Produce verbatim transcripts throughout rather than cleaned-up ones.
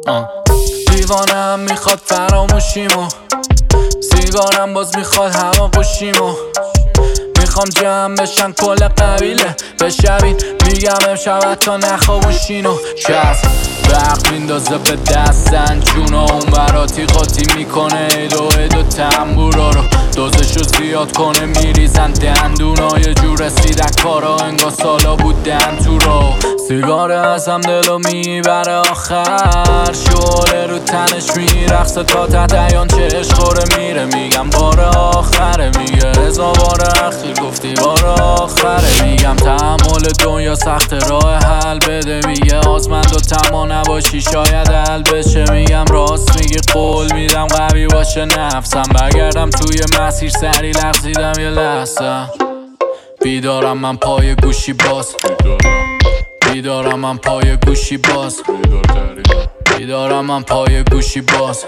دیوانم میخواد فراموشیمو، سیگارم باز میخواد هوا گوشیمو. میخوام جمع بشن کل قبیله بشوین، میگم امشب تا نخوابوشینو. چسب وقت میندازه به دستن جونا، اون براتی قاطی میکنه ایدو ایدو تنبورا رو، دوزشو زیاد کنه میریزن دندونا. یه جور رسیدن کارا انگار سالا بودن تو رو. سیگاره ازم دلو میبره آخر، شعله رو تنش میرقصه تا ته دیان چش خوره میره. میگم بار آخره، میگه رضا بار اخیر گفتی بار آخره. میگم تحمل دنیا سخت راه حل بده، میگه آزمند و تما نباشی شاید حل بشه. میگم راست میگی قول میدم قوی باشه نفسم، برگردم توی مسیر سری لغزیدم یه لحظه. بیدارم من پای گوشی باز، بیدارم من پای گوشی باز، بیدارم من پای گوشی باز،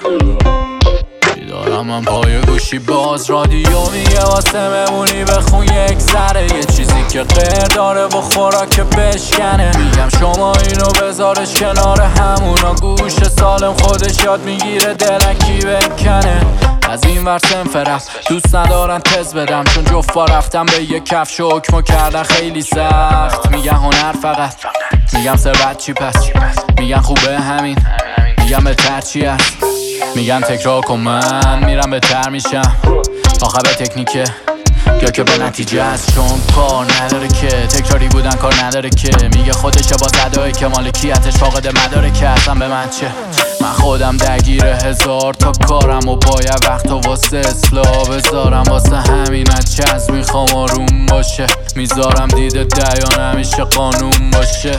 بیدارم من پای گوشی باز. رادیو میگه واسه ممونی بخون یک ذره، یه چیزی که غیر داره و خوراک بشکنه. میگم شما اینو بذارش کنار همونا، گوش سالم خودش یاد میگیره دلکی بکنه. از این ور سنف رفت دوست ندارن تز بدم، چون جفا رفتم به یک کفش و حکمو کردن خیلی سخت. میگن هنر فقط، میگم ثروت چی پس، میگن خوبه همین، میگم بهتر چی هست. میگن تکرار کن من میرم بهتر میشم، آخه به تکنیکه یا که به نتیجه است. چون کار نداره که تکراری بودن کار نداره که، میگه خودشه با صدایی که مالکیتش فاقد مداره که اصلا به من چه. من خودم درگیر هزار تا کارم و باید وقت و واسه اصلاح بذارم، واسه همین از چز میخوام آروم باشه. میذارم دیده دیان همیشه قانون باشه.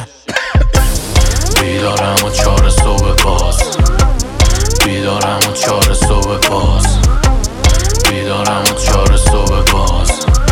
بیدارم و چار صبح باز، بیدارم و چار صبح باز، بیدارم و چار صبح باز،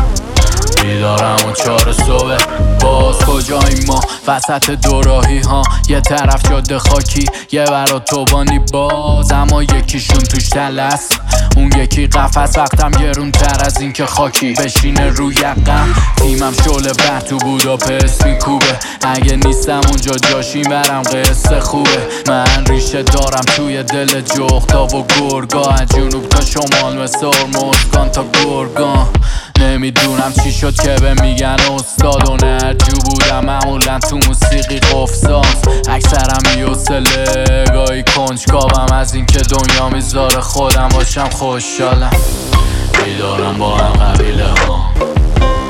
بیدارم و چار صبح باز. کجاییم ما وسط دوراهی ها، یه طرف جاده خاکی یه برا توبانی باز، اما یکیشون توش تلس اون یکی قفس. وقتم گرون تر از این که خاکی بشینه روی یقم، تیمم شعله بر تو بوداپست میکوبه. اگه نیستم اونجا جاشی برم قصه خوبه. من ریشه دارم توی دل جغدا و گرگا، از جنوب تا شمال مثل ارمزگان تا گرگان. نمیدونم چی شد که به میگن استاد و نرجو بودم معمولا تو موسیقی قفزاز. اکثرم بی‌حوصله گاهی کنجکاوم از این که دنیا میذاره خودم باشم خوشحالم. بیدارم با هم قبیله ها،